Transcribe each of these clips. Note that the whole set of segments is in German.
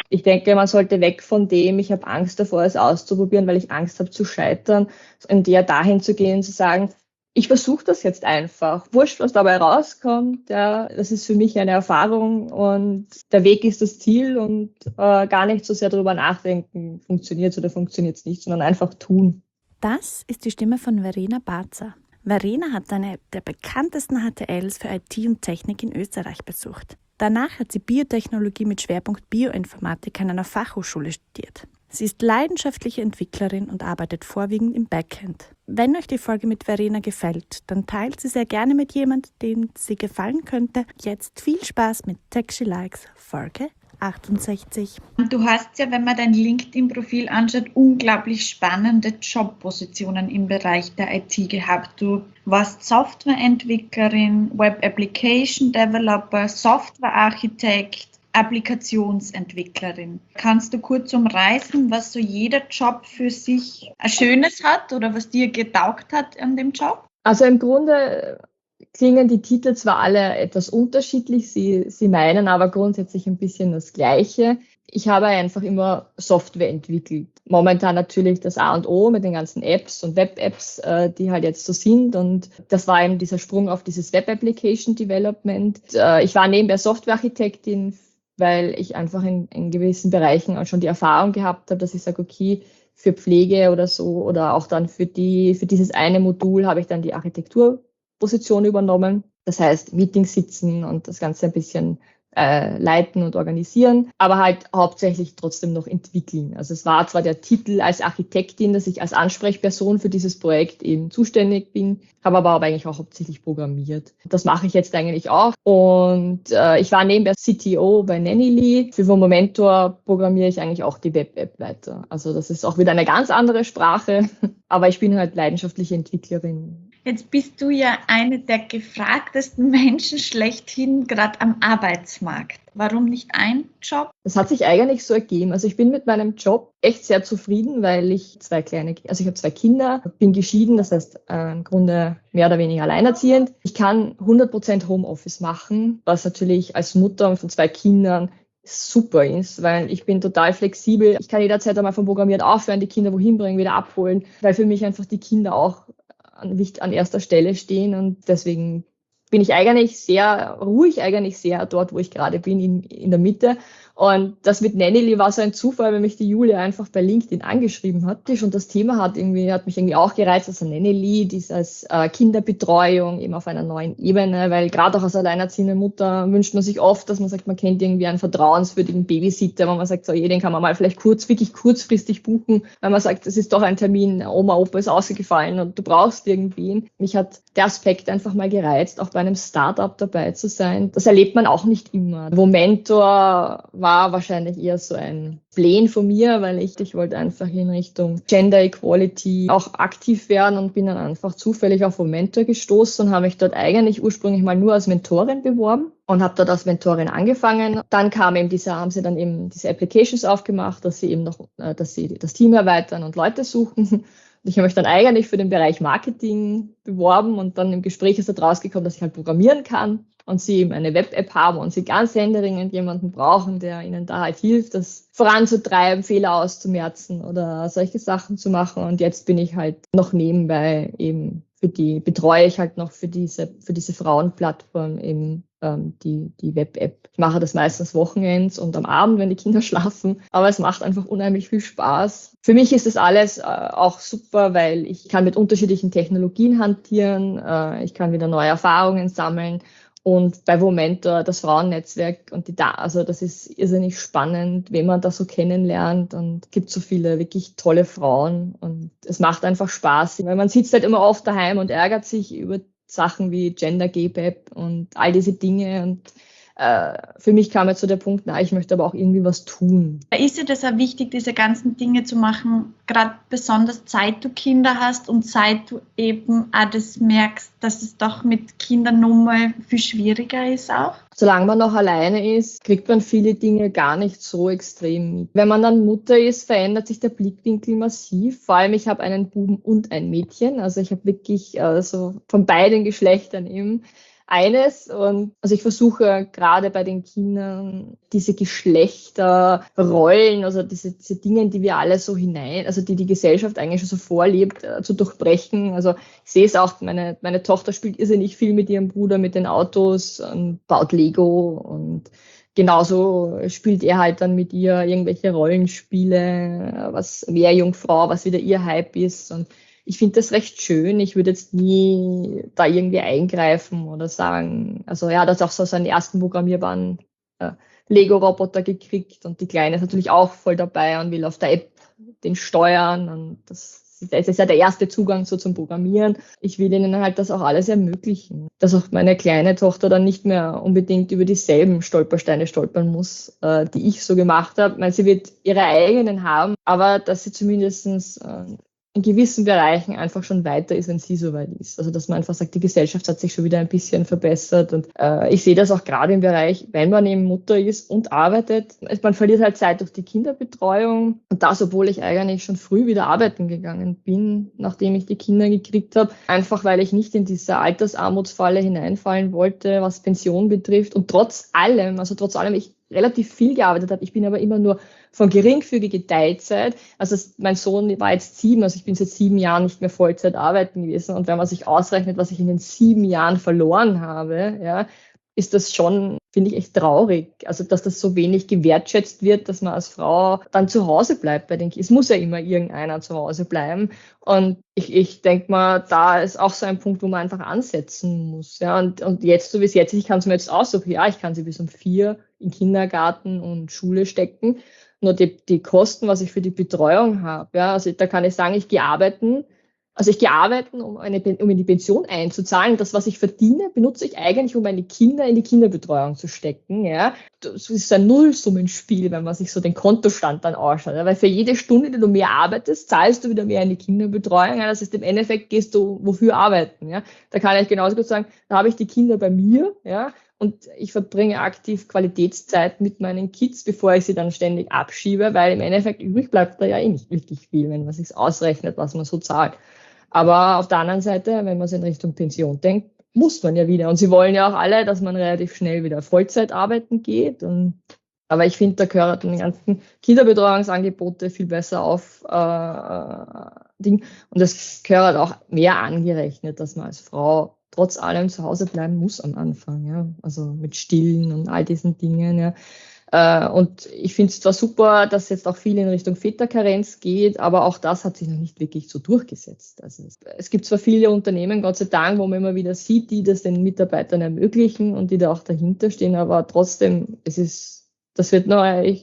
Ich denke, man sollte weg von dem, ich habe Angst davor, es auszuprobieren, weil ich Angst habe zu scheitern, und eher dahin zu gehen, zu sagen, ich versuche das jetzt einfach. Wurscht, was dabei rauskommt. Ja, das ist für mich eine Erfahrung und der Weg ist das Ziel und gar nicht so sehr darüber nachdenken, funktioniert es oder funktioniert es nicht, sondern einfach tun. Das ist die Stimme von Verena Barzer. Verena hat eine der bekanntesten HTLs für IT und Technik in Österreich besucht. Danach hat sie Biotechnologie mit Schwerpunkt Bioinformatik an einer Fachhochschule studiert. Sie ist leidenschaftliche Entwicklerin und arbeitet vorwiegend im Backend. Wenn euch die Folge mit Verena gefällt, dann teilt sie sehr gerne mit jemandem, dem sie gefallen könnte. Jetzt viel Spaß mit Tech She Likes Folge 68. Du hast ja, wenn man dein LinkedIn-Profil anschaut, unglaublich spannende Jobpositionen im Bereich der IT gehabt. Du warst Softwareentwicklerin, Web Application Developer, Softwarearchitekt, Applikationsentwicklerin. Kannst du kurz umreißen, was so jeder Job für sich ein Schönes hat oder was dir getaugt hat an dem Job? Also im Grunde klingen die Titel zwar alle etwas unterschiedlich, sie meinen aber grundsätzlich ein bisschen das Gleiche. Ich habe einfach immer Software entwickelt. Momentan natürlich das A und O mit den ganzen Apps und Web-Apps, die halt jetzt so sind. Und das war eben dieser Sprung auf dieses Web-Application Development. Ich war nebenbei Softwarearchitektin, weil ich einfach in gewissen Bereichen auch schon die Erfahrung gehabt habe, dass ich sage, okay, für Pflege oder so oder auch dann für dieses eine Modul habe ich dann die Architekturposition übernommen. Das heißt, Meetings sitzen und das Ganze ein bisschen leiten und organisieren, aber halt hauptsächlich trotzdem noch entwickeln. Also es war zwar der Titel als Architektin, dass ich als Ansprechperson für dieses Projekt eben zuständig bin, habe aber eigentlich auch hauptsächlich programmiert. Das mache ich jetzt eigentlich auch. Und ich war nebenbei CTO bei Nannyly. Für Momentor programmiere ich eigentlich auch die Web-App weiter. Also das ist auch wieder eine ganz andere Sprache, aber ich bin halt leidenschaftliche Entwicklerin. Jetzt bist du ja eine der gefragtesten Menschen schlechthin, gerade am Arbeitsmarkt. Warum nicht ein Job? Das hat sich eigentlich so ergeben. Also ich bin mit meinem Job echt sehr zufrieden, weil ich ich habe 2 Kinder, bin geschieden, das heißt im Grunde mehr oder weniger alleinerziehend. Ich kann 100% Homeoffice machen, was natürlich als Mutter von 2 Kindern super ist, weil ich bin total flexibel. Ich kann jederzeit einmal vom Programmieren aufhören, die Kinder wohin bringen, wieder abholen, weil für mich einfach die Kinder auch an erster Stelle stehen und deswegen bin ich eigentlich sehr ruhig, dort, wo ich gerade bin, in der Mitte. Und das mit Nannyly war so ein Zufall, weil mich die Julia einfach bei LinkedIn angeschrieben hat. Die schon das Thema hat mich irgendwie auch gereizt, also Nannyly, dieses Kinderbetreuung eben auf einer neuen Ebene, weil gerade auch als alleinerziehende Mutter wünscht man sich oft, dass man sagt, man kennt irgendwie einen vertrauenswürdigen Babysitter, wo man sagt, so, den kann man mal vielleicht wirklich kurzfristig buchen, weil man sagt, es ist doch ein Termin, Oma, Opa ist ausgefallen und du brauchst irgendwen. Mich hat der Aspekt einfach mal gereizt, auch bei einem Startup dabei zu sein. Das erlebt man auch nicht immer. Momentor war wahrscheinlich eher so ein Plan von mir, weil ich wollte einfach in Richtung Gender Equality auch aktiv werden und bin dann einfach zufällig auf Momentor gestoßen und habe mich dort eigentlich ursprünglich mal nur als Mentorin beworben und habe dort als Mentorin angefangen. Dann haben sie dann eben diese Applications aufgemacht, dass sie das Team erweitern und Leute suchen. Ich habe mich dann eigentlich für den Bereich Marketing beworben und dann im Gespräch ist da rausgekommen, dass ich halt programmieren kann und sie eben eine Web-App haben und sie ganz händeringend jemanden brauchen, der ihnen da halt hilft, das voranzutreiben, Fehler auszumerzen oder solche Sachen zu machen. Und jetzt bin ich halt noch nebenbei eben betreue ich halt noch für diese Frauenplattform eben die Web-App. Ich mache das meistens wochenends und am Abend, wenn die Kinder schlafen. Aber es macht einfach unheimlich viel Spaß. Für mich ist das alles auch super, weil ich kann mit unterschiedlichen Technologien hantieren. Ich kann wieder neue Erfahrungen sammeln. Und bei Momentor, das Frauennetzwerk also das ist irrsinnig spannend, wen man da so kennenlernt und es gibt so viele wirklich tolle Frauen und es macht einfach Spaß, weil man sitzt halt immer oft daheim und ärgert sich über Sachen wie Gender Gap und all diese Dinge und für mich kam jetzt so der Punkt, ich möchte aber auch irgendwie was tun. Da ist ja das auch wichtig, diese ganzen Dinge zu machen, gerade besonders seit du Kinder hast und seit du eben auch das merkst, dass es doch mit Kindern nun mal viel schwieriger ist auch. Solange man noch alleine ist, kriegt man viele Dinge gar nicht so extrem mit. Wenn man dann Mutter ist, verändert sich der Blickwinkel massiv. Vor allem, ich habe einen Buben und ein Mädchen. Also ich habe wirklich so von beiden Geschlechtern eben eines. Und also ich versuche gerade bei den Kindern diese Geschlechterrollen, also diese Dinge, die wir alle so also die Gesellschaft eigentlich schon so vorlebt, zu durchbrechen. Also ich sehe es auch, meine Tochter spielt irrsinnig viel mit ihrem Bruder, mit den Autos und baut Lego, und genauso spielt er halt dann mit ihr irgendwelche Rollenspiele, was Meerjungfrau, was wieder ihr Hype ist. Und ich finde das recht schön. Ich würde jetzt nie da irgendwie eingreifen oder sagen, also ja, das auch so seinen ersten programmierbaren Lego-Roboter gekriegt, und die Kleine ist natürlich auch voll dabei und will auf der App den steuern, und das ist ja der erste Zugang so zum Programmieren. Ich will ihnen halt das auch alles ermöglichen, dass auch meine kleine Tochter dann nicht mehr unbedingt über dieselben Stolpersteine stolpern muss, die ich so gemacht habe. Ich meine, sie wird ihre eigenen haben, aber dass sie zumindest in gewissen Bereichen einfach schon weiter ist, wenn sie soweit ist. Also dass man einfach sagt, die Gesellschaft hat sich schon wieder ein bisschen verbessert, und ich sehe das auch gerade im Bereich, wenn man eben Mutter ist und arbeitet. Man verliert halt Zeit durch die Kinderbetreuung, und das, obwohl ich eigentlich schon früh wieder arbeiten gegangen bin, nachdem ich die Kinder gekriegt habe, einfach weil ich nicht in diese Altersarmutsfalle hineinfallen wollte, was Pension betrifft, und trotz allem ich relativ viel gearbeitet habe. Ich bin aber immer nur von geringfügige Teilzeit. Also mein Sohn war jetzt 7, also ich bin seit 7 Jahren nicht mehr Vollzeit arbeiten gewesen. Und wenn man sich ausrechnet, was ich in den 7 Jahren verloren habe, ja, ist das schon, finde ich, echt traurig. Also dass das so wenig gewertschätzt wird, dass man als Frau dann zu Hause bleibt bei den Kindern. Es muss ja immer irgendeiner zu Hause bleiben. Und ich denke mal, da ist auch so ein Punkt, wo man einfach ansetzen muss. Ja, und jetzt, so wie es jetzt ist, ich kann es mir jetzt aussuchen, ja, ich kann sie bis um 4 in Kindergarten und Schule stecken. Nur die Kosten, was ich für die Betreuung habe, ja, also da kann ich sagen, ich gehe arbeiten, um in die Pension einzuzahlen. Das, was ich verdiene, benutze ich eigentlich, um meine Kinder in die Kinderbetreuung zu stecken. Ja. Das ist ein Nullsummenspiel, wenn man sich so den Kontostand dann anschaut. Ja. Weil für jede Stunde, die du mehr arbeitest, zahlst du wieder mehr in die Kinderbetreuung. Ja. Das heißt, im Endeffekt gehst du wofür arbeiten. Ja. Da kann ich genauso gut sagen, da habe ich die Kinder bei mir, ja, und ich verbringe aktiv Qualitätszeit mit meinen Kids, bevor ich sie dann ständig abschiebe, weil im Endeffekt übrig bleibt da ja eh nicht wirklich viel, wenn man sich ausrechnet, was man so zahlt. Aber auf der anderen Seite, wenn man es in Richtung Pension denkt, muss man ja wieder. Und sie wollen ja auch alle, dass man relativ schnell wieder Vollzeit arbeiten geht. Aber ich finde, da gehört die ganzen Kinderbetreuungsangebote viel besser auf Ding. Und das gehört auch mehr angerechnet, dass man als Frau trotz allem zu Hause bleiben muss am Anfang. Ja? Also mit Stillen und all diesen Dingen. Ja. Und ich finde es zwar super, dass jetzt auch viel in Richtung Väterkarenz geht, aber auch das hat sich noch nicht wirklich so durchgesetzt. Also es gibt zwar viele Unternehmen, Gott sei Dank, wo man immer wieder sieht, die das den Mitarbeitern ermöglichen und die da auch dahinter stehen, aber trotzdem, es wird noch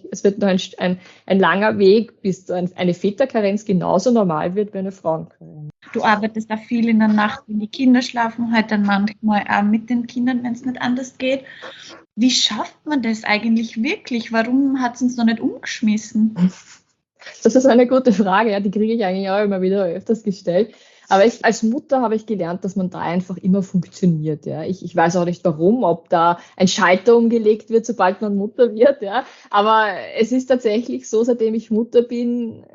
ein langer Weg, bis eine Väterkarenz genauso normal wird wie eine Frauenkarenz. Du arbeitest da viel in der Nacht, wenn die Kinder schlafen, halt dann manchmal auch mit den Kindern, wenn es nicht anders geht. Wie schafft man das eigentlich wirklich? Warum hat es uns noch nicht umgeschmissen? Das ist eine gute Frage, ja, die kriege ich eigentlich auch immer wieder öfters gestellt. Aber als Mutter habe ich gelernt, dass man da einfach immer funktioniert. Ja. Ich weiß auch nicht warum, ob da ein Schalter umgelegt wird, sobald man Mutter wird. Ja. Aber es ist tatsächlich so, seitdem ich Mutter bin,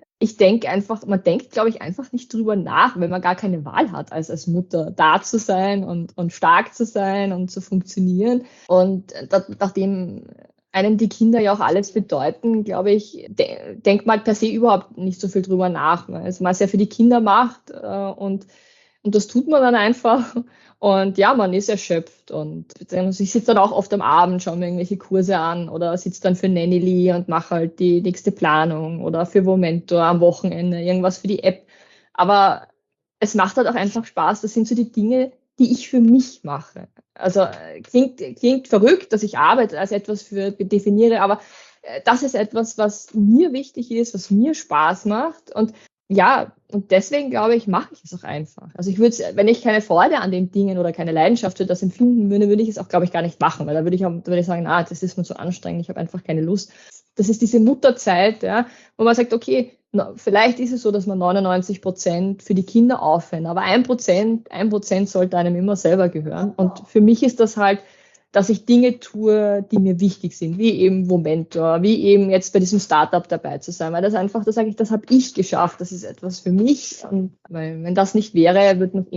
man denkt, glaube ich, einfach nicht drüber nach, wenn man gar keine Wahl hat, als Mutter da zu sein und stark zu sein und zu funktionieren. Und nachdem einem die Kinder ja auch alles bedeuten, glaube ich, denkt man per se überhaupt nicht so viel drüber nach, weil man es ja für die Kinder macht und das tut man dann einfach. Und ja, man ist erschöpft und ich sitze dann auch oft am Abend, schaue mir irgendwelche Kurse an oder sitze dann für Nannyly und mache halt die nächste Planung oder für Momentor am Wochenende irgendwas für die App. Aber es macht halt auch einfach Spaß. Das sind so die Dinge, die ich für mich mache. Also klingt verrückt, dass ich Arbeit als etwas definiere, aber das ist etwas, was mir wichtig ist, was mir Spaß macht. Und ja, und deswegen glaube ich, mache ich es auch einfach. Also wenn ich keine Freude an den Dingen oder keine Leidenschaft für das empfinden würde ich es auch, glaube ich, gar nicht machen, weil da würde ich sagen, das ist mir zu anstrengend, ich habe einfach keine Lust. Das ist diese Mutterzeit, ja, wo man sagt, okay, vielleicht ist es so, dass man 99% für die Kinder aufwenden, aber 1% sollte einem immer selber gehören. Und für mich ist das halt dass ich Dinge tue, die mir wichtig sind, wie eben Momentor, wie eben jetzt bei diesem Startup dabei zu sein, weil das einfach, da sage ich, das habe ich geschafft, das ist etwas für mich, und weil wenn das nicht wäre, würde man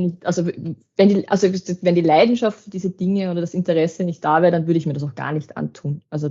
wenn die Leidenschaft für diese Dinge oder das Interesse nicht da wäre, dann würde ich mir das auch gar nicht antun. Also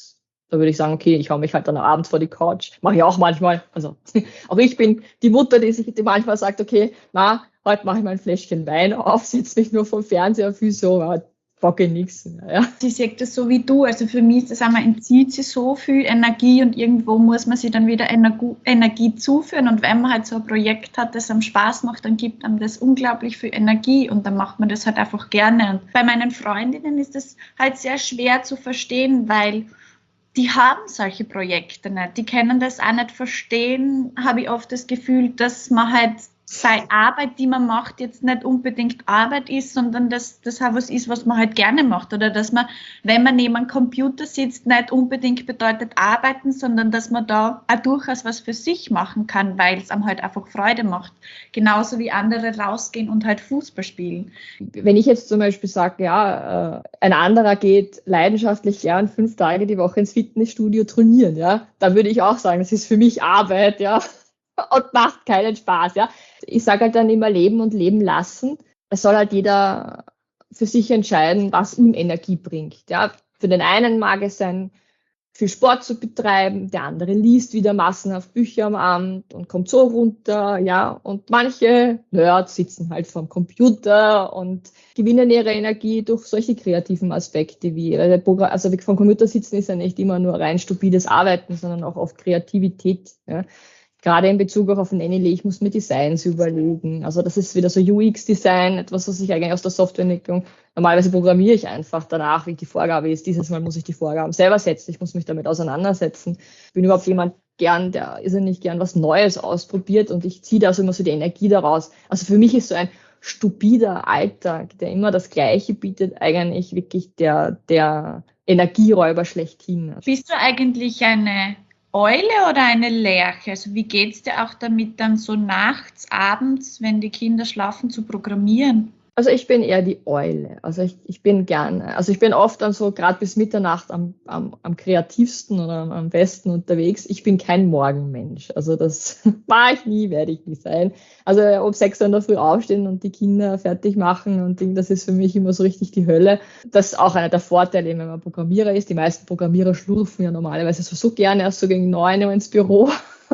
da würde ich sagen, okay, ich hau mich halt dann abends vor die Couch, mache ich auch manchmal, also auch ich bin die Mutter, die manchmal sagt, okay, heute mache ich mal ein Fläschchen Wein auf, setze mich nur vom Fernseher auf, so, bocke nichts. Ja. Ich sehe das so wie du. Also für mich ist das einmal, entzieht sich so viel Energie und irgendwo muss man sich dann wieder Energie zuführen. Und wenn man halt so ein Projekt hat, das einem Spaß macht, dann gibt einem das unglaublich viel Energie und dann macht man das halt einfach gerne. Und bei meinen Freundinnen ist das halt sehr schwer zu verstehen, weil die haben solche Projekte nicht. Die können das auch nicht verstehen, habe ich oft das Gefühl, dass man halt seine Arbeit, die man macht, jetzt nicht unbedingt Arbeit ist, sondern dass das auch was ist, was man halt gerne macht. Oder dass man, wenn man neben einem Computer sitzt, nicht unbedingt bedeutet arbeiten, sondern dass man da auch durchaus was für sich machen kann, weil es einem halt einfach Freude macht. Genauso wie andere rausgehen und halt Fußball spielen. Wenn ich jetzt zum Beispiel sage, ein anderer geht leidenschaftlich gern 5 Tage die Woche ins Fitnessstudio trainieren, ja, dann würde ich auch sagen, das ist für mich Arbeit, ja, und macht keinen Spaß, ja. Ich sage halt dann immer leben und leben lassen. Es soll halt jeder für sich entscheiden, was ihm Energie bringt. Ja, für den einen mag es sein, viel Sport zu betreiben, der andere liest wieder massenhaft Bücher am Abend und kommt so runter, ja. Und manche Nerds sitzen halt vorm Computer und gewinnen ihre Energie durch solche kreativen Aspekte wie, also vom Computer sitzen ist ja nicht immer nur rein stupides Arbeiten, sondern auch oft Kreativität, ja. Gerade in Bezug auch auf Nanny, ich muss mir Designs überlegen. Also das ist wieder so UX-Design, etwas, was ich eigentlich aus der Softwareentwicklung, normalerweise programmiere ich einfach danach, wie die Vorgabe ist. Dieses Mal muss ich die Vorgaben selber setzen, ich muss mich damit auseinandersetzen. Ich bin überhaupt jemand der irrsinnig gern was Neues ausprobiert und ich ziehe da also immer so die Energie daraus. Also für mich ist so ein stupider Alltag, der immer das Gleiche bietet, eigentlich wirklich der Energieräuber schlechthin. Bist du eigentlich eine Eule oder eine Lerche? Also wie geht's dir auch damit, dann so nachts, abends, wenn die Kinder schlafen, zu programmieren? Also ich bin eher die Eule. Also ich bin oft dann so gerade bis Mitternacht am kreativsten oder am besten unterwegs. Ich bin kein Morgenmensch. Also das war ich nie, werde ich nie sein. Also um 6 Uhr in der Früh aufstehen und die Kinder fertig machen und das ist für mich immer so richtig die Hölle. Das ist auch einer der Vorteile, wenn man Programmierer ist. Die meisten Programmierer schlurfen ja normalerweise so gerne erst so gegen 9 Uhr ins Büro.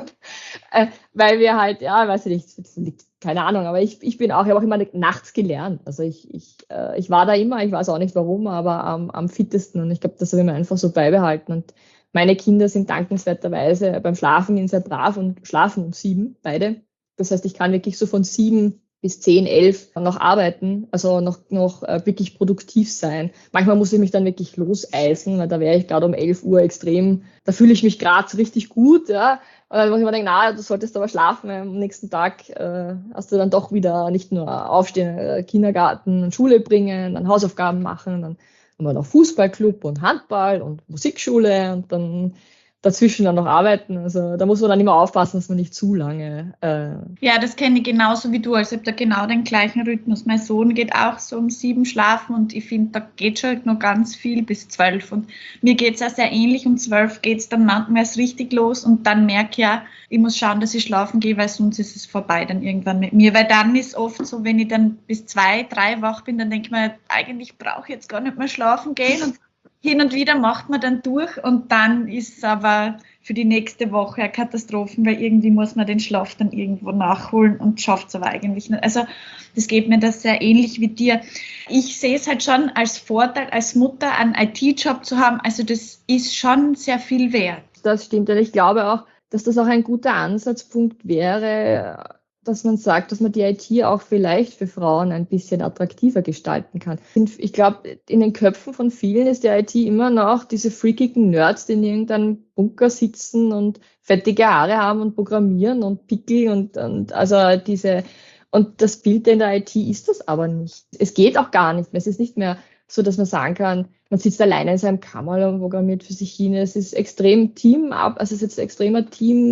Weil wir halt, weiß ich nicht, keine Ahnung, aber ich habe auch immer nachts gelernt. Also ich war da immer, ich weiß auch nicht warum, aber am fittesten und ich glaube, das habe ich mir einfach so beibehalten. Und meine Kinder sind dankenswerterweise beim Schlafen gehen sehr brav und schlafen um 7, beide. Das heißt, ich kann wirklich so von 7 bis 10, 11 noch arbeiten, also noch wirklich produktiv sein. Manchmal muss ich mich dann wirklich loseisen, weil da wäre ich gerade um 11 Uhr extrem, da fühle ich mich gerade so richtig gut, ja. Und dann muss ich mir denken, du solltest aber schlafen, am nächsten Tag hast du dann doch wieder nicht nur aufstehen, Kindergarten und Schule bringen, dann Hausaufgaben machen, dann haben wir noch Fußballclub und Handball und Musikschule und dann dazwischen dann noch arbeiten. Also da muss man dann immer aufpassen, dass man nicht zu lange... Ja, das kenne ich genauso wie du. Also ich habe da genau den gleichen Rhythmus. Mein Sohn geht auch so um 7 schlafen und ich finde, da geht schon noch ganz viel bis 12. Und mir geht es auch sehr ähnlich. Um 12 geht es dann manchmal erst richtig los und dann merke ich ja, ich muss schauen, dass ich schlafen gehe, weil sonst ist es vorbei dann irgendwann mit mir. Weil dann ist oft so, wenn ich dann bis 2, 3 wach bin, dann denke ich mir, eigentlich brauche ich jetzt gar nicht mehr schlafen gehen und hin und wieder macht man dann durch und dann ist es aber für die nächste Woche eine Katastrophe, weil irgendwie muss man den Schlaf dann irgendwo nachholen und schafft es aber eigentlich nicht. Also das geht mir das sehr ähnlich wie dir. Ich sehe es halt schon als Vorteil, als Mutter einen IT-Job zu haben. Also das ist schon sehr viel wert. Das stimmt und ich glaube auch, dass das auch ein guter Ansatzpunkt wäre, dass man sagt, dass man die IT auch vielleicht für Frauen ein bisschen attraktiver gestalten kann. Ich glaube, in den Köpfen von vielen ist die IT immer noch diese freakigen Nerds, die in irgendeinem Bunker sitzen und fettige Haare haben und programmieren und Pickel und also diese, und das Bild in der IT ist das aber nicht. Es geht auch gar nicht mehr. Es ist nicht mehr so, dass man sagen kann, man sitzt alleine in seinem Kammerl und programmiert für sich hin. Es ist extrem es ist jetzt ein extremer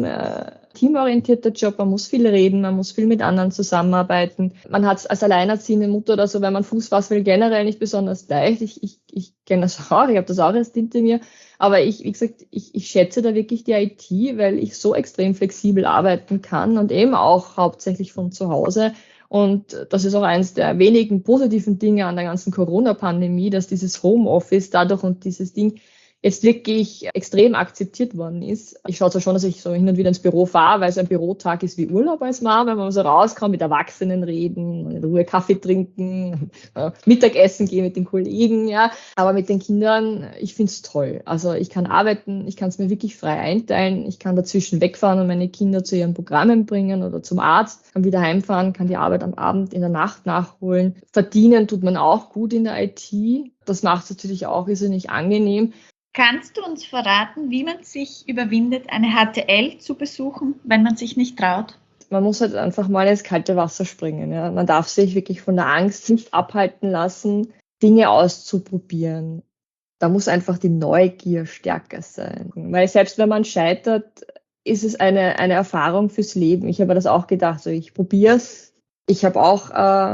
teamorientierter Job. Man muss viel reden, man muss viel mit anderen zusammenarbeiten. Man hat es als alleinerziehende Mutter oder so, wenn man Fuß fassen will, generell nicht besonders leicht. Ich ich kenne das auch, ich habe das auch erst hinter mir. Aber wie gesagt, ich schätze da wirklich die IT, weil ich so extrem flexibel arbeiten kann und eben auch hauptsächlich von zu Hause. Und das ist auch eines der wenigen positiven Dinge an der ganzen Corona-Pandemie, dass dieses Homeoffice dadurch und dieses Ding jetzt wirklich extrem akzeptiert worden ist. Ich schaue zwar schon, dass ich so hin und wieder ins Büro fahre, weil so ein Bürotag ist wie Urlaub als Mama, wenn man so rauskommt, mit Erwachsenen reden, in Ruhe Kaffee trinken, Mittagessen gehen mit den Kollegen, ja. Aber mit den Kindern, ich finde es toll. Also ich kann arbeiten, ich kann es mir wirklich frei einteilen, ich kann dazwischen wegfahren und meine Kinder zu ihren Programmen bringen oder zum Arzt, kann wieder heimfahren, kann die Arbeit am Abend in der Nacht nachholen. Verdienen tut man auch gut in der IT. Das macht es natürlich auch irrsinnig angenehm. Kannst du uns verraten, wie man sich überwindet, eine HTL zu besuchen, wenn man sich nicht traut? Man muss halt einfach mal ins kalte Wasser springen. Ja. Man darf sich wirklich von der Angst nicht abhalten lassen, Dinge auszuprobieren. Da muss einfach die Neugier stärker sein. Weil selbst wenn man scheitert, ist es eine Erfahrung fürs Leben. Ich habe das auch gedacht, so ich probiere es. Ich habe auch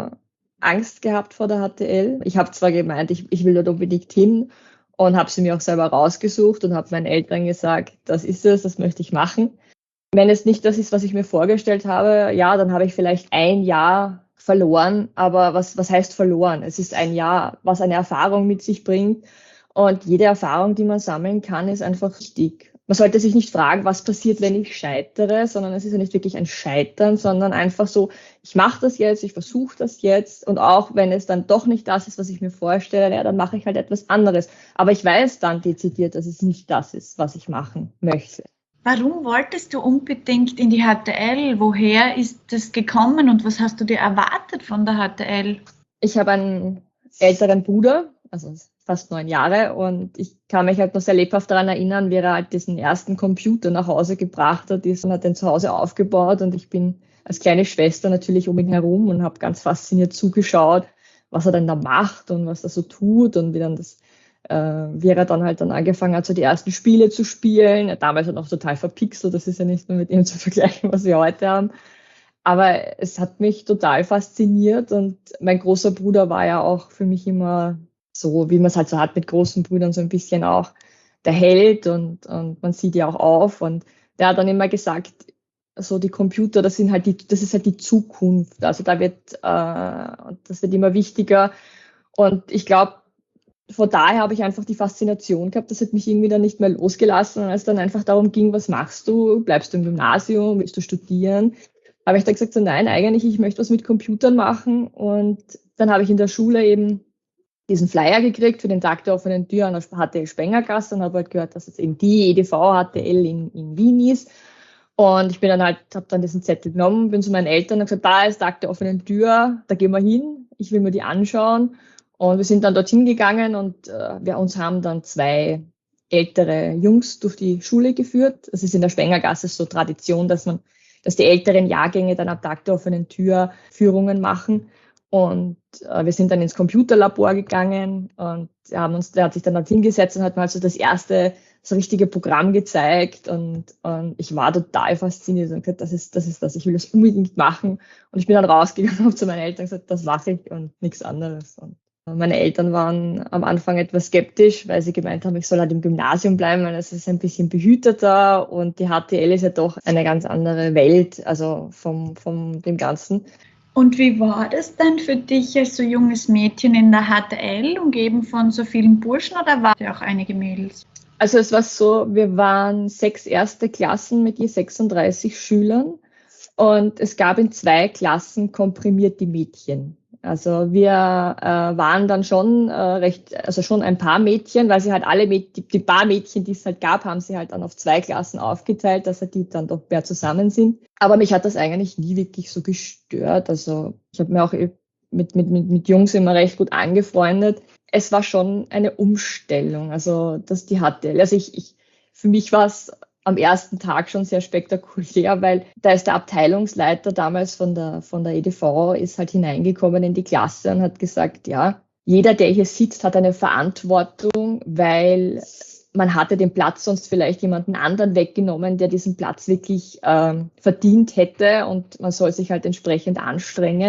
Angst gehabt vor der HTL. Ich habe zwar gemeint, ich will dort unbedingt hin, und habe sie mir auch selber rausgesucht und habe meinen Eltern gesagt, das ist es, das möchte ich machen. Wenn es nicht das ist, was ich mir vorgestellt habe, ja, dann habe ich vielleicht ein Jahr verloren. Aber was heißt verloren? Es ist ein Jahr, was eine Erfahrung mit sich bringt. Und jede Erfahrung, die man sammeln kann, ist einfach wichtig. Man sollte sich nicht fragen, was passiert, wenn ich scheitere, sondern es ist ja nicht wirklich ein Scheitern, sondern einfach so, ich mache das jetzt, ich versuche das jetzt und auch wenn es dann doch nicht das ist, was ich mir vorstelle, ja, dann mache ich halt etwas anderes. Aber ich weiß dann dezidiert, dass es nicht das ist, was ich machen möchte. Warum wolltest du unbedingt in die HTL? Woher ist das gekommen und was hast du dir erwartet von der HTL? Ich habe einen älteren Bruder, also fast 9 Jahre, und ich kann mich halt noch sehr lebhaft daran erinnern, wie er halt diesen ersten Computer nach Hause gebracht hat, und hat den zu Hause aufgebaut und ich bin als kleine Schwester natürlich um ihn herum und habe ganz fasziniert zugeschaut, was er denn da macht und was er so tut und wie er dann halt dann angefangen hat, so die ersten Spiele zu spielen. Damals hat noch total verpixelt, das ist ja nicht mehr mit dem zu vergleichen, was wir heute haben. Aber es hat mich total fasziniert und mein großer Bruder war ja auch für mich immer so, wie man es halt so hat mit großen Brüdern, so ein bisschen auch der Held und man sieht ja auch auf. Und der hat dann immer gesagt, so die Computer, das ist halt die Zukunft. Also das wird immer wichtiger. Und ich glaube, von daher habe ich einfach die Faszination gehabt, das hat mich irgendwie dann nicht mehr losgelassen. Und als es dann einfach darum ging, was machst du? Bleibst du im Gymnasium? Willst du studieren? Habe ich dann gesagt, so nein, eigentlich, ich möchte was mit Computern machen. Und dann habe ich in der Schule eben diesen Flyer gekriegt für den Tag der offenen Tür an der HTL Spengergasse und habe halt gehört, dass es eben die EDV-HTL in Wien ist. Und ich bin dann halt, habe dann diesen Zettel genommen, bin zu meinen Eltern und gesagt, da ist Tag der offenen Tür, da gehen wir hin, ich will mir die anschauen. Und wir sind dann dorthin gegangen und uns haben dann 2 ältere Jungs durch die Schule geführt. Das ist in der Spengergasse so Tradition, dass die älteren Jahrgänge dann am Tag der offenen Tür Führungen machen. Und wir sind dann ins Computerlabor gegangen und der hat sich dann dort hingesetzt und hat mal so das erste so richtige Programm gezeigt und ich war total fasziniert und gesagt, das ist das, ich will das unbedingt machen. Und ich bin dann rausgegangen und habe zu meinen Eltern gesagt, das mache ich und nichts anderes. Und meine Eltern waren am Anfang etwas skeptisch, weil sie gemeint haben, ich soll halt im Gymnasium bleiben, weil es ist ein bisschen behüteter und die HTL ist ja doch eine ganz andere Welt, also vom dem Ganzen. Und wie war das denn für dich als so junges Mädchen in der HTL, umgeben von so vielen Burschen oder waren ja auch einige Mädels? Also es war so, wir waren 6 erste Klassen mit je 36 Schülern und es gab in 2 Klassen komprimierte Mädchen. Also wir waren dann schon schon ein paar Mädchen, weil sie halt die paar Mädchen, die es halt gab, haben sie halt dann auf 2 Klassen aufgeteilt, dass halt die dann doch mehr zusammen sind. Aber mich hat das eigentlich nie wirklich so gestört. Also ich habe mir auch mit Jungs immer recht gut angefreundet. Es war schon eine Umstellung, also dass die HTL. Also für mich war es am ersten Tag schon sehr spektakulär, weil da ist der Abteilungsleiter damals von der EDV ist halt hineingekommen in die Klasse und hat gesagt, ja, jeder, der hier sitzt, hat eine Verantwortung, weil man hatte den Platz sonst vielleicht jemanden anderen weggenommen, der diesen Platz wirklich verdient hätte und man soll sich halt entsprechend anstrengen.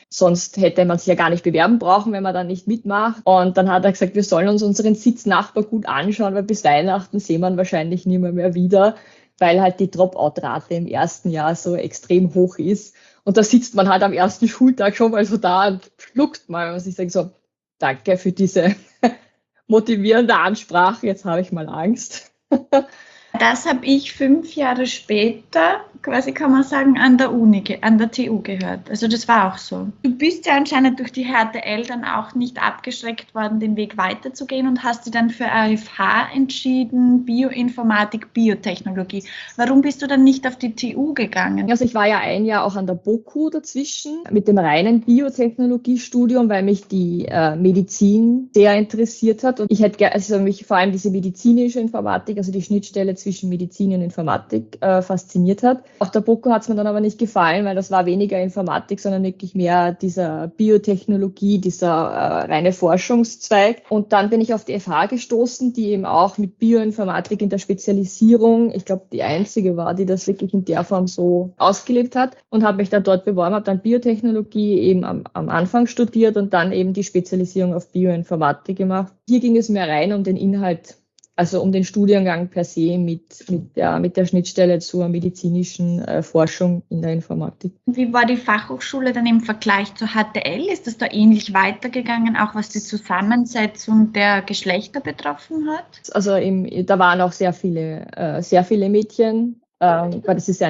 sonst hätte man sich ja gar nicht bewerben brauchen, wenn man dann nicht mitmacht. Und dann hat er gesagt, wir sollen uns unseren Sitznachbar gut anschauen, weil bis Weihnachten sehen wir ihn wahrscheinlich nicht mehr wieder, weil halt die Dropout-Rate im ersten Jahr so extrem hoch ist. Und da sitzt man halt am ersten Schultag schon mal so da und schluckt mal. Und ich sage so, danke für diese motivierende Ansprache, jetzt habe ich mal Angst. Das habe ich 5 Jahre später, quasi kann man sagen, an der TU gehört. Also das war auch so. Du bist ja anscheinend durch die HTL dann auch nicht abgeschreckt worden, den Weg weiterzugehen und hast dich dann für AFH entschieden, Bioinformatik, Biotechnologie. Warum bist du dann nicht auf die TU gegangen? Also ich war ja ein Jahr auch an der BOKU dazwischen mit dem reinen Biotechnologiestudium, weil mich die Medizin sehr interessiert hat. Und ich hätte mich vor allem diese medizinische Informatik, also die Schnittstelle zwischen Medizin und Informatik fasziniert hat. Auf der BOKU hat es mir dann aber nicht gefallen, weil das war weniger Informatik, sondern wirklich mehr dieser Biotechnologie, dieser reine Forschungszweig. Und dann bin ich auf die FH gestoßen, die eben auch mit Bioinformatik in der Spezialisierung, ich glaube, die einzige war, die das wirklich in der Form so ausgelebt hat, und habe mich dann dort beworben, habe dann Biotechnologie eben am Anfang studiert und dann eben die Spezialisierung auf Bioinformatik gemacht. Hier ging es mehr rein um den Inhalt, also um den Studiengang per se mit der Schnittstelle zur medizinischen Forschung in der Informatik. Wie war die Fachhochschule dann im Vergleich zur HTL? Ist das da ähnlich weitergegangen, auch was die Zusammensetzung der Geschlechter betroffen hat? Also da waren auch sehr viele Mädchen, weil das ist ja ein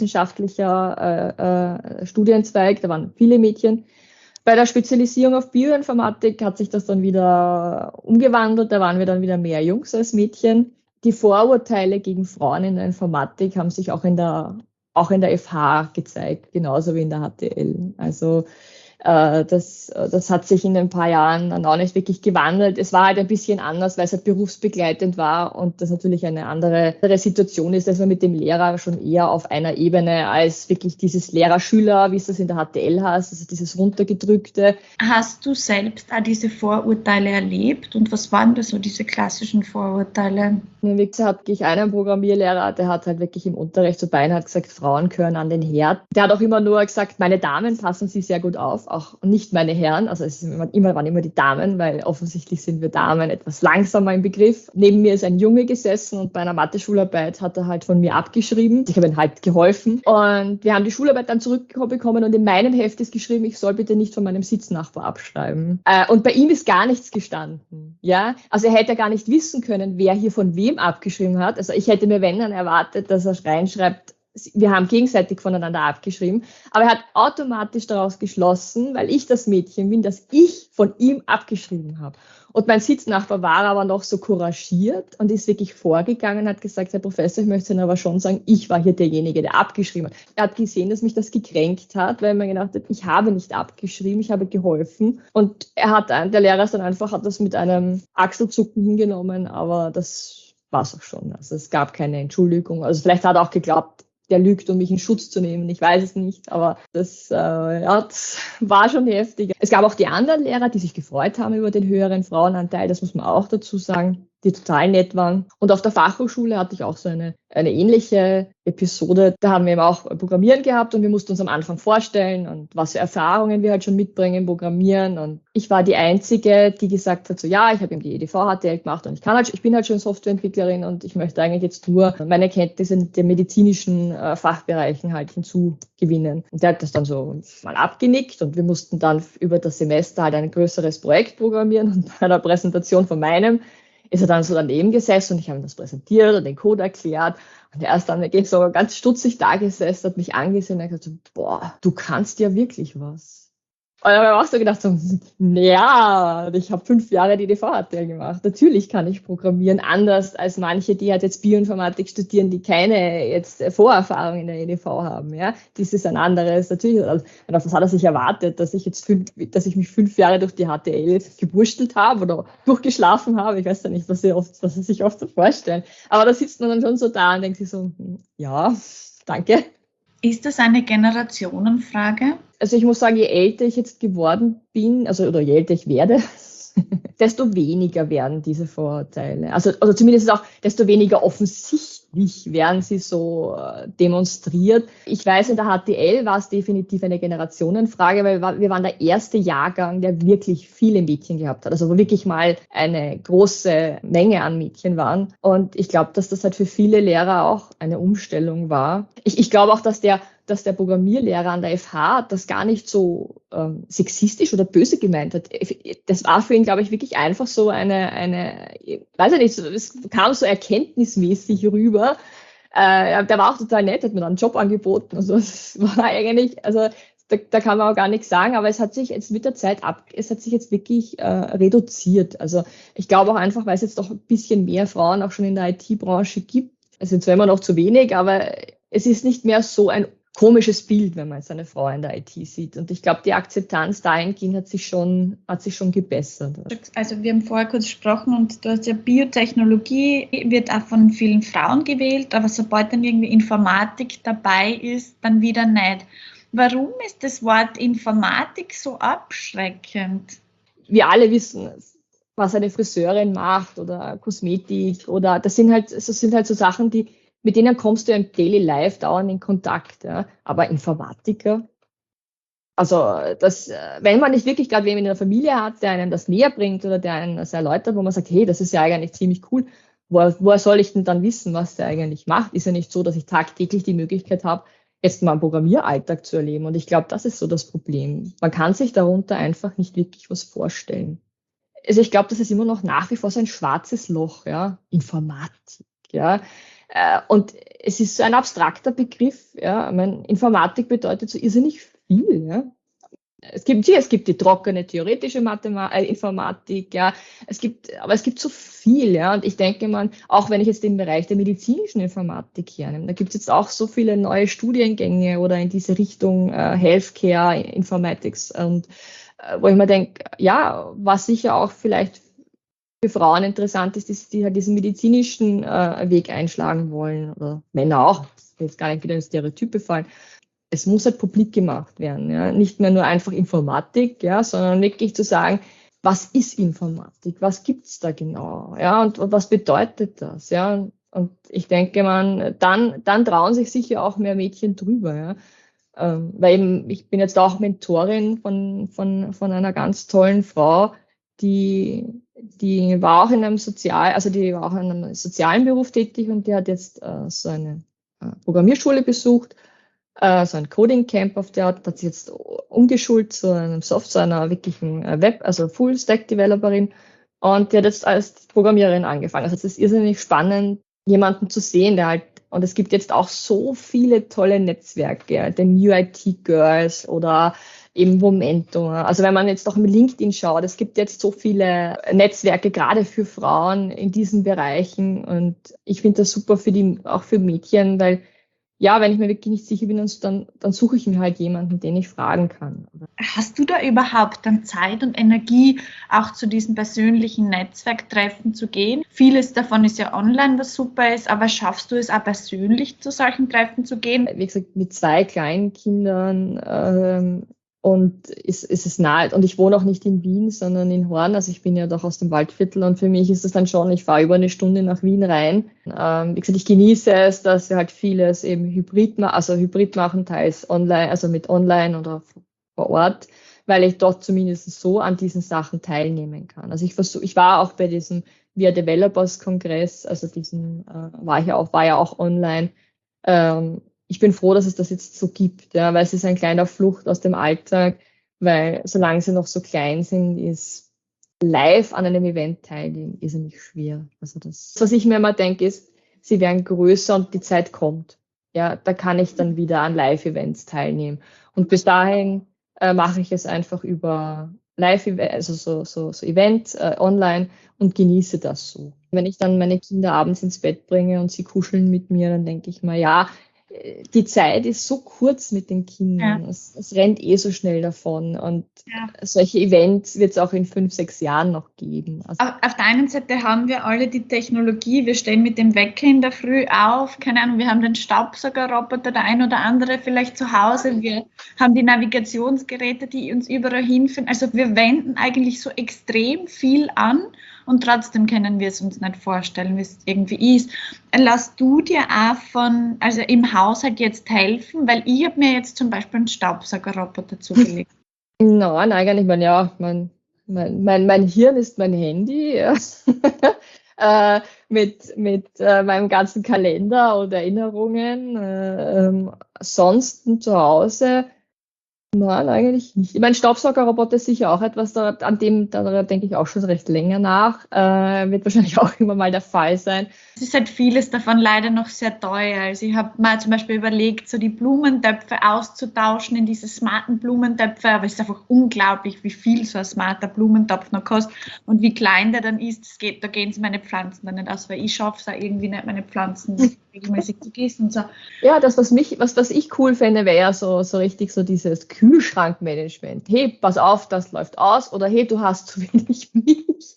naturwissenschaftlicher Studienzweig, da waren viele Mädchen. Bei der Spezialisierung auf Bioinformatik hat sich das dann wieder umgewandelt. Da waren wir dann wieder mehr Jungs als Mädchen. Die Vorurteile gegen Frauen in der Informatik haben sich auch in der FH gezeigt, genauso wie in der HTL. Also das hat sich in ein paar Jahren dann auch nicht wirklich gewandelt. Es war halt ein bisschen anders, weil es halt berufsbegleitend war und das natürlich eine andere Situation ist, dass man mit dem Lehrer schon eher auf einer Ebene als wirklich dieses Lehrer-Schüler, wie es das in der HTL heißt, also dieses runtergedrückte. Hast du selbst auch diese Vorurteile erlebt und was waren da so diese klassischen Vorurteile? Wie gesagt, hatte ich einen Programmierlehrer, der hat halt wirklich im Unterricht so beinahe gesagt, Frauen gehören an den Herd. Der hat auch immer nur gesagt, meine Damen passen Sie sehr gut auf, auch nicht meine Herren. Also waren immer die Damen, weil offensichtlich sind wir Damen etwas langsamer im Begriff. Neben mir ist ein Junge gesessen und bei einer Mathe-Schularbeit hat er halt von mir abgeschrieben. Ich habe ihm halt geholfen und wir haben die Schularbeit dann zurückbekommen und in meinem Heft ist geschrieben, ich soll bitte nicht von meinem Sitznachbar abschreiben. Und bei ihm ist gar nichts gestanden. Ja, also er hätte gar nicht wissen können, wer hier von wem abgeschrieben hat. Also ich hätte mir, wenn dann erwartet, dass er reinschreibt, wir haben gegenseitig voneinander abgeschrieben, aber er hat automatisch daraus geschlossen, weil ich das Mädchen bin, dass ich von ihm abgeschrieben habe. Und mein Sitznachbar war aber noch so couragiert und ist wirklich vorgegangen, hat gesagt, Herr Professor, ich möchte Ihnen aber schon sagen, ich war hier derjenige, der abgeschrieben hat. Er hat gesehen, dass mich das gekränkt hat, weil man gedacht hat, ich habe nicht abgeschrieben, ich habe geholfen. Und der Lehrer hat das mit einem Achselzucken hingenommen, aber das war es auch schon. Also es gab keine Entschuldigung. Also vielleicht hat er auch geglaubt, der lügt, um mich in Schutz zu nehmen. Ich weiß es nicht, aber das war schon heftig. Es gab auch die anderen Lehrer, die sich gefreut haben über den höheren Frauenanteil, das muss man auch dazu sagen, die total nett waren. Und auf der Fachhochschule hatte ich auch so eine ähnliche Episode. Da haben wir eben auch Programmieren gehabt und wir mussten uns am Anfang vorstellen und was für Erfahrungen wir halt schon mitbringen, Programmieren. Und ich war die Einzige, die gesagt hat, so ja, ich habe eben die EDV-HTL gemacht und ich bin halt schon Softwareentwicklerin und ich möchte eigentlich jetzt nur meine Kenntnisse in den medizinischen Fachbereichen halt hinzugewinnen. Und der hat das dann so mal abgenickt und wir mussten dann über das Semester halt ein größeres Projekt programmieren und bei einer Präsentation von meinem ist er dann so daneben gesessen und ich habe ihm das präsentiert und den Code erklärt. Und er ist dann wirklich so ganz stutzig da gesessen, hat mich angesehen und hat gesagt, so, boah, du kannst ja wirklich was. Und dann habe ich auch so gedacht, so, ja, ich habe 5 Jahre die EDV-HTL gemacht. Natürlich kann ich programmieren, anders als manche, die halt jetzt Bioinformatik studieren, die keine jetzt Vorerfahrung in der EDV haben. Ja, das ist ein anderes. Natürlich, also, was hat er sich erwartet, dass ich mich 5 Jahre durch die HTL gewurstelt habe oder durchgeschlafen habe? Ich weiß ja nicht, was sie sich oft so vorstellen. Aber da sitzt man dann schon so da und denkt sich so, ja, danke. Ist das eine Generationenfrage? Also ich muss sagen, je älter ich jetzt geworden bin, oder je älter ich werde, desto weniger werden diese Vorurteile. Also zumindest auch desto weniger offensichtlich Strich werden sie so demonstriert. Ich weiß, in der HTL war es definitiv eine Generationenfrage, weil wir waren der erste Jahrgang, der wirklich viele Mädchen gehabt hat. Also wo wirklich mal eine große Menge an Mädchen waren. Und ich glaube, dass das halt für viele Lehrer auch eine Umstellung war. Ich glaube auch, dass der Programmierlehrer an der FH das gar nicht so sexistisch oder böse gemeint hat. Das war für ihn, glaube ich, wirklich einfach so weiß ich nicht, es kam so erkenntnismäßig rüber. Der war auch total nett, hat mir dann einen Job angeboten. Also es war eigentlich, also da kann man auch gar nichts sagen, aber es hat sich jetzt mit der Zeit wirklich reduziert. Also ich glaube auch einfach, weil es jetzt doch ein bisschen mehr Frauen auch schon in der IT-Branche gibt. Es sind zwar immer noch zu wenig, aber es ist nicht mehr so ein komisches Bild, wenn man jetzt eine Frau in der IT sieht. Und ich glaube, die Akzeptanz dahingehend hat sich schon gebessert. Also wir haben vorher kurz gesprochen und du hast ja Biotechnologie, wird auch von vielen Frauen gewählt, aber sobald dann irgendwie Informatik dabei ist, dann wieder nicht. Warum ist das Wort Informatik so abschreckend? Wir alle wissen, was eine Friseurin macht oder Kosmetik oder das sind halt so Sachen, mit denen kommst du im Daily Life dauernd in Kontakt. Ja. Aber Informatiker, also wenn man nicht wirklich gerade wen in der Familie hat, der einem das näher bringt oder der einen das erläutert, wo man sagt, hey, das ist ja eigentlich ziemlich cool, woher soll ich denn dann wissen, was der eigentlich macht? Ist ja nicht so, dass ich tagtäglich die Möglichkeit habe, jetzt mal einen Programmieralltag zu erleben. Und ich glaube, das ist so das Problem. Man kann sich darunter einfach nicht wirklich was vorstellen. Also ich glaube, das ist immer noch nach wie vor so ein schwarzes Loch, ja, Informatik, ja. Und es ist so ein abstrakter Begriff, ja. Ich meine, Informatik bedeutet so irrsinnig viel, ja. Es gibt die trockene theoretische Informatik, ja. Aber es gibt so viel, ja. Und ich denke mal, auch wenn ich jetzt den Bereich der medizinischen Informatik hernehme, da gibt es jetzt auch so viele neue Studiengänge oder in diese Richtung Healthcare, Informatics und wo ich mir denke, ja, was sicher auch vielleicht für Frauen interessant ist, die halt diesen medizinischen Weg einschlagen wollen oder Männer auch, das will jetzt gar nicht wieder in Stereotype fallen. Es muss halt publik gemacht werden, ja, nicht mehr nur einfach Informatik, ja, sondern wirklich zu sagen, was ist Informatik, was gibt's da genau, ja, und was bedeutet das, ja, und ich denke, dann trauen sich sicher auch mehr Mädchen drüber, ja. Weil eben, ich bin jetzt auch Mentorin von einer ganz tollen Frau, die war auch in einem sozialen Beruf tätig und die hat jetzt so eine Programmierschule besucht, so ein Coding Camp auf der Art, hat sich jetzt umgeschult zu einer wirklichen also Full-Stack-Developerin und die hat jetzt als Programmiererin angefangen. Also es ist irrsinnig spannend, jemanden zu sehen, der halt, und es gibt jetzt auch so viele tolle Netzwerke, ja, den New IT Girls oder eben Momentum. Also wenn man jetzt auch im LinkedIn schaut, es gibt jetzt so viele Netzwerke, gerade für Frauen in diesen Bereichen und ich finde das super auch für Mädchen, weil ja, wenn ich mir wirklich nicht sicher bin, dann suche ich mir halt jemanden, den ich fragen kann. Hast du da überhaupt dann Zeit und Energie, auch zu diesen persönlichen Netzwerktreffen zu gehen? Vieles davon ist ja online, was super ist, aber schaffst du es auch persönlich zu solchen Treffen zu gehen? Wie gesagt, mit 2 kleinen Kindern und ist es nahe. Und ich wohne auch nicht in Wien, sondern in Horn. Also ich bin ja doch aus dem Waldviertel und für mich ist es dann schon, ich fahre über eine Stunde nach Wien rein. Wie gesagt, ich genieße es, dass wir halt vieles eben hybrid machen, teils online, also mit online oder vor Ort, weil ich dort zumindest so an diesen Sachen teilnehmen kann. Also ich war auch bei diesem VIA Developers Kongress, also war ja auch online. Ich bin froh, dass es das jetzt so gibt, ja, weil es ist ein kleiner Flucht aus dem Alltag, weil solange sie noch so klein sind, ist live an einem Event teilnehmen irrsinnig schwer. Also was ich mir immer denke, ist, sie werden größer und die Zeit kommt. Ja, da kann ich dann wieder an Live-Events teilnehmen. Und bis dahin mache ich es einfach über Live-Events, also so Events online und genieße das so. Wenn ich dann meine Kinder abends ins Bett bringe und sie kuscheln mit mir, dann denke ich mal, ja, die Zeit ist so kurz mit den Kindern. Ja. Es rennt so schnell davon. Und solche Events wird es auch in 5, 6 Jahren noch geben. Also auf der einen Seite haben wir alle die Technologie. Wir stehen mit dem Wecker in der Früh auf. Keine Ahnung, wir haben den Staubsaugerroboter, der ein oder andere vielleicht zu Hause. Wir haben die Navigationsgeräte, die uns überall hinführen. Also wir wenden eigentlich so extrem viel an. und trotzdem können wir es uns nicht vorstellen, wie es irgendwie ist. Lässt du dir auch also im Haushalt jetzt helfen? Weil ich habe mir jetzt zum Beispiel einen Staubsaugerroboter zugelegt. Nein, eigentlich, mein Hirn ist mein Handy, ja. mit meinem ganzen Kalender und Erinnerungen. Sonst zu Hause, nein, eigentlich nicht. Ich meine, Staubsaugerroboter ist sicher auch etwas, da denke ich auch schon recht länger nach. Wird wahrscheinlich auch immer mal der Fall sein. Es ist halt vieles davon leider noch sehr teuer. Also ich habe mal zum Beispiel überlegt, so die Blumentöpfe auszutauschen in diese smarten Blumentöpfe, aber es ist einfach unglaublich, wie viel so ein smarter Blumentopf noch kostet und wie klein der dann ist. Da gehen es meine Pflanzen dann nicht aus, weil ich schaffe es auch irgendwie nicht, meine Pflanzen regelmäßig zu gießen und so. Ja, was ich cool fände, wäre ja so richtig so dieses Kühlschrankmanagement. Hey, pass auf, das läuft aus, oder hey, du hast zu wenig Milch.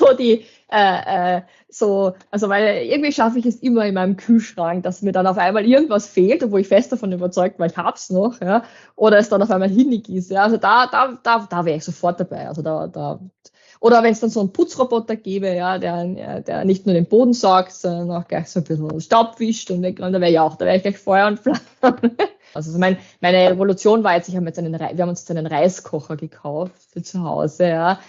Also weil irgendwie schaffe ich es immer in meinem Kühlschrank, dass mir dann auf einmal irgendwas fehlt, obwohl ich fest davon überzeugt war, ich hab's noch, ja, oder es dann auf einmal hinnig ist. Ja, also da wäre ich sofort dabei. Also oder wenn es dann so einen Putzroboter gäbe, ja, der nicht nur den Boden saugt, sondern auch gleich so ein bisschen Staub wischt und wegräumt, da wäre ich gleich Feuer und Flamme. Also meine Revolution war jetzt, wir haben uns jetzt einen Reiskocher gekauft für zu Hause, ja.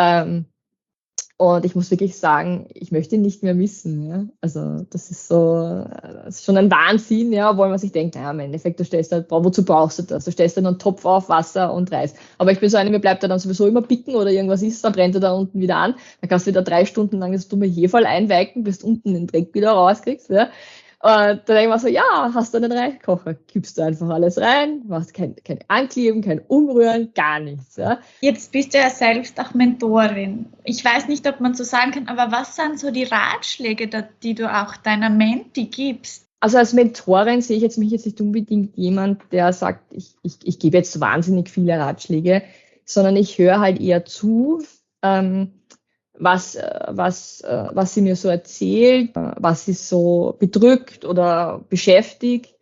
Und ich muss wirklich sagen, ich möchte ihn nicht mehr missen. Ja? Also das ist schon ein Wahnsinn, ja, obwohl man sich denkt, naja, im Endeffekt, wozu brauchst du das? Du stellst dann einen Topf auf, Wasser und Reis. Aber ich bin so eine, mir bleibt er dann sowieso immer picken oder irgendwas ist, dann brennt er da unten wieder an. Dann kannst du wieder 3 Stunden lang das dumme Heferl einweichen, bis du unten den Dreck wieder rauskriegst. Ja? Und da denke ich mir so, ja, hast du einen Reiskocher, gibst du einfach alles rein, machst kein Ankleben, kein Umrühren, gar nichts. Ja. Jetzt bist du ja selbst auch Mentorin. Ich weiß nicht, ob man so sagen kann, aber was sind so die Ratschläge, die du auch deiner Menti gibst? Also als Mentorin sehe ich mich jetzt nicht unbedingt jemand, der sagt, ich gebe jetzt wahnsinnig viele Ratschläge, sondern ich höre halt eher zu, was sie mir so erzählt, was sie so bedrückt oder beschäftigt,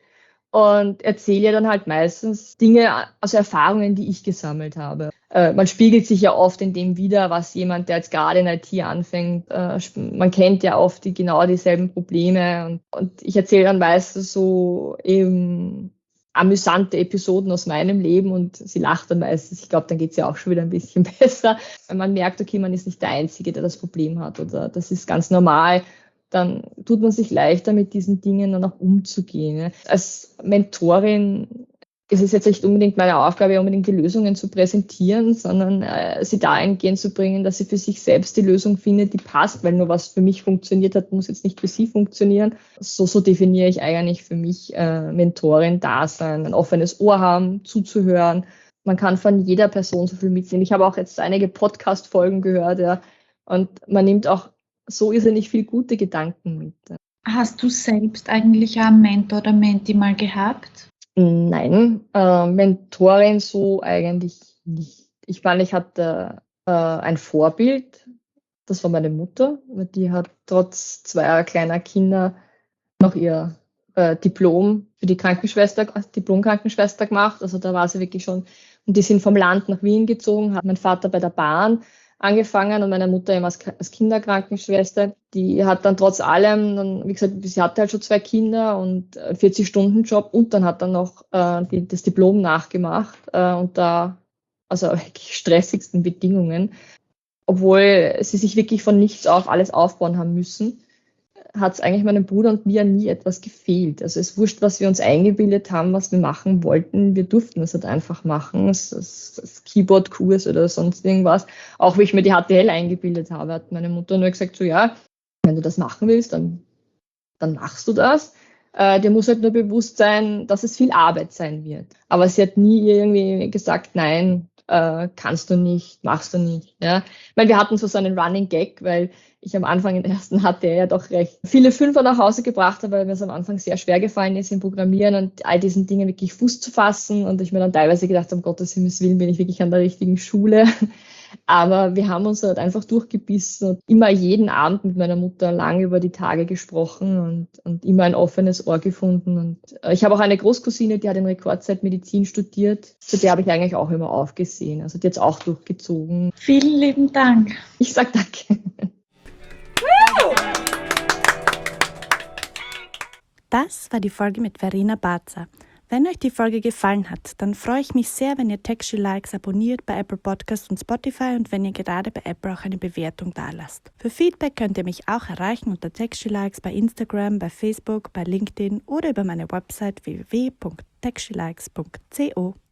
und erzähle dann halt meistens Dinge, also Erfahrungen, die ich gesammelt habe. Man spiegelt sich ja oft in dem wieder, was jemand, der jetzt gerade in IT anfängt, man kennt ja oft genau dieselben Probleme, und ich erzähle dann meistens so eben amüsante Episoden aus meinem Leben, und sie lacht dann meistens. Ich glaube, dann geht es ja auch schon wieder ein bisschen besser. Wenn man merkt, okay, man ist nicht der Einzige, der das Problem hat, oder das ist ganz normal, dann tut man sich leichter, mit diesen Dingen dann auch umzugehen. Als Mentorin ist es jetzt nicht unbedingt meine Aufgabe, unbedingt die Lösungen zu präsentieren, sondern sie dahingehend zu bringen, dass sie für sich selbst die Lösung findet, die passt, weil nur was für mich funktioniert hat, muss jetzt nicht für sie funktionieren. So definiere ich eigentlich für mich Mentorin-Dasein, ein offenes Ohr haben, zuzuhören. Man kann von jeder Person so viel mitnehmen. Ich habe auch jetzt einige Podcast-Folgen gehört, ja, und man nimmt auch so irrsinnig viel gute Gedanken mit. Hast du selbst eigentlich einen Mentor oder Menti mal gehabt? Nein, Mentorin so eigentlich nicht. Ich meine, ich hatte ein Vorbild, das war meine Mutter, die hat trotz 2 kleiner Kinder noch ihr Diplom für die Diplom-Krankenschwester gemacht. Also da war sie wirklich schon, und die sind vom Land nach Wien gezogen, hat mein Vater bei der Bahn angefangen und meine Mutter eben als Kinderkrankenschwester. Die hat dann trotz allem, dann, wie gesagt, sie hatte halt schon 2 Kinder und 40-Stunden-Job, und dann hat dann noch das Diplom nachgemacht unter also wirklich stressigsten Bedingungen. Obwohl sie sich wirklich von nichts auf alles aufbauen haben müssen, hat es eigentlich meinem Bruder und mir nie etwas gefehlt. Also es ist wurscht, was wir uns eingebildet haben, was wir machen wollten. Wir durften es halt einfach machen. Das Keyboard-Kurs oder sonst irgendwas. Auch wie ich mir die HTL eingebildet habe, hat meine Mutter nur gesagt, so ja, wenn du das machen willst, dann machst du das. Dir muss halt nur bewusst sein, dass es viel Arbeit sein wird. Aber sie hat nie irgendwie gesagt, nein, kannst du nicht, machst du nicht. Ja? Ich meine, wir hatten so einen Running Gag, weil ich am Anfang in der ersten HTL ja doch recht viele Fünfer nach Hause gebracht habe, weil mir es am Anfang sehr schwer gefallen ist im Programmieren und all diesen Dingen wirklich Fuß zu fassen, und ich mir dann teilweise gedacht habe, um Gottes Himmels Willen, bin ich wirklich an der richtigen Schule. Aber wir haben uns halt einfach durchgebissen und immer jeden Abend mit meiner Mutter lang über die Tage gesprochen und immer ein offenes Ohr gefunden. Und ich habe auch eine Großcousine, die hat in Rekordzeit Medizin studiert. Zu der habe ich eigentlich auch immer aufgesehen. Also die hat es auch durchgezogen. Vielen lieben Dank. Ich sage danke. Das war die Folge mit Verena Barzer. Wenn euch die Folge gefallen hat, dann freue ich mich sehr, wenn ihr Tech She Likes abonniert bei Apple Podcasts und Spotify und wenn ihr gerade bei Apple auch eine Bewertung dalasst. Für Feedback könnt ihr mich auch erreichen unter Tech She Likes bei Instagram, bei Facebook, bei LinkedIn oder über meine Website www.techshelikes.co.